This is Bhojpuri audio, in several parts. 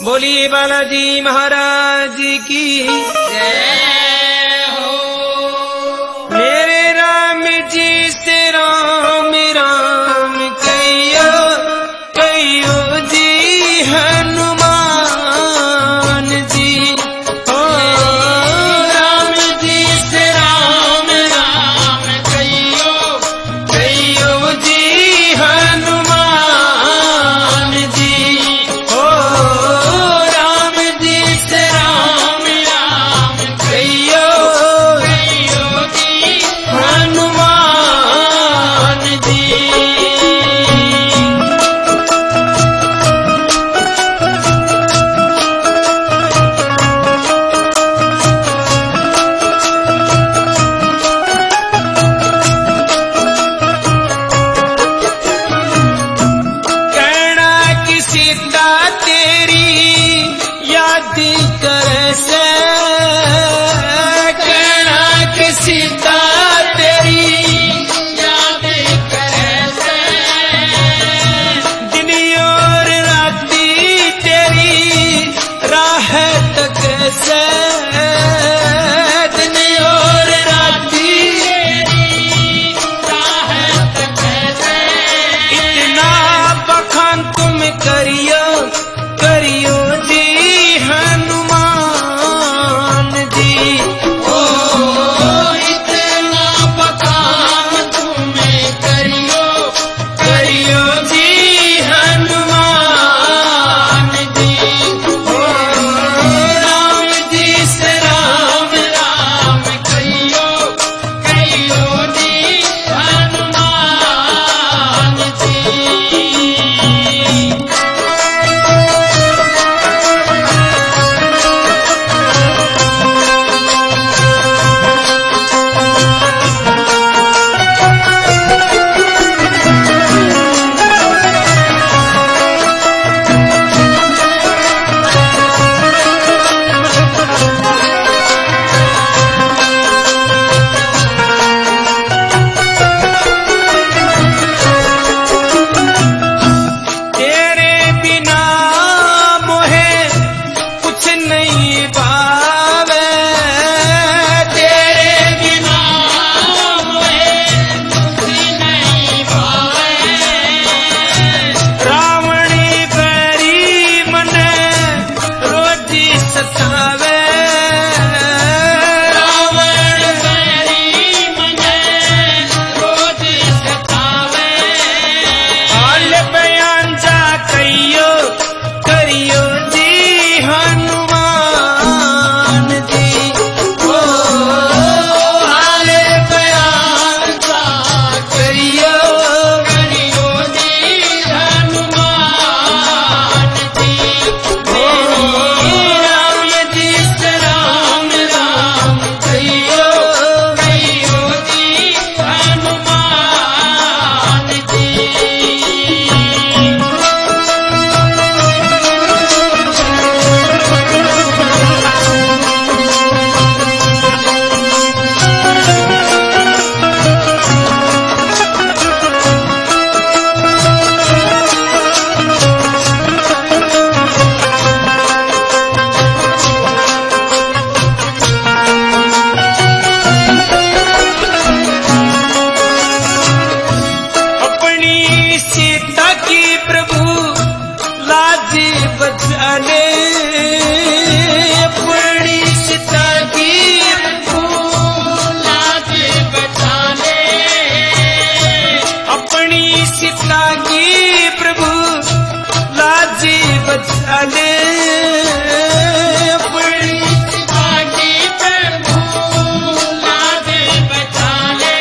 बोली बालाजी महाराज की जय हो। मेरे राम जी से राम राम कहियो कहियो जी हनुमान जी हो। राम जी से राम राम कहियो कहियो जी हनुमान जी हो। राम जी से राम राम कहियो कहियो जी हनुमान जी। कहना कि सीता तेरी याद करे से। कहना कि सीता तेरी याद करे से। दिन और राती तेरी राह तक से। दिन और राती राहत कैसे इतना बखान तुम करियो करियो जी हनुमान जी ओ इतना बखान तुम्हें करियो करियो जी हनुमान जी ओ राम जी से राम राम कहियो कहियो जी हनुमान जी। तेरे बिना मोहे कुछ नहीं भावे। तेरे बिना मोहे कुछ नहीं भावे। रावणी बैरी मने रोजी सतावे। रावण बैरी मने रोज सतावे। हाल बयान जा कहियो करियो जी हनुमान जी ओ हाल बयान सा करियो करियो जी हनुमान जी। ओ राम जी से राम राम कहियो कहियो जी हनुमान जी। अपनी सीता की प्रभु लाज बचाने। अपनी सीता की लाज बचाने। अपनी सीता की प्रभु लाज बचाने। अपनी आगे प्रभु लाज बचाने।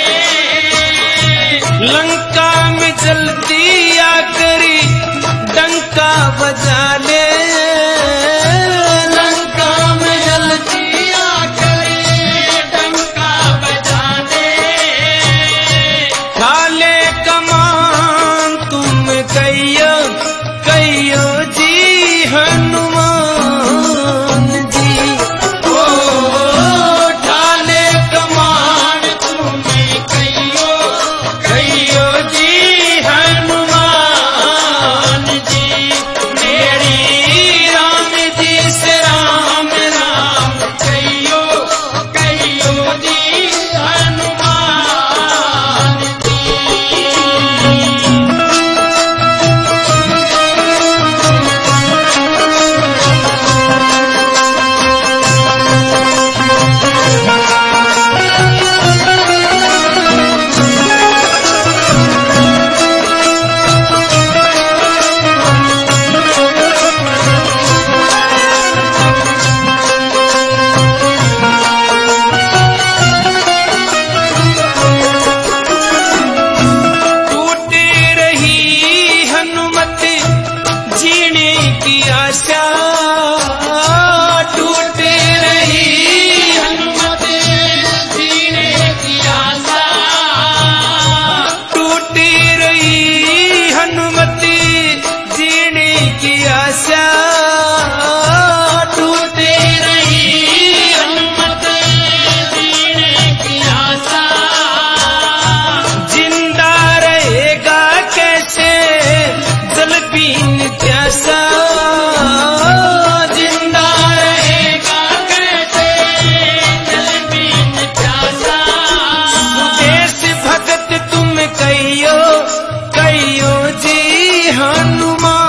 लंका में जल्दी आकरी डंका बजाने। लंका में आशा टूट रही हनुमत जीने की आशा टूट रही हनुमति जीने की आशा टूट रही हनुमत जीने की आशा जिंदा रहेगा कैसे जल बीन प्यासा जिंदा रहेगा कैसे जल बीन प्यासा देश भगत तुम कहियो कहियो जी हनुमान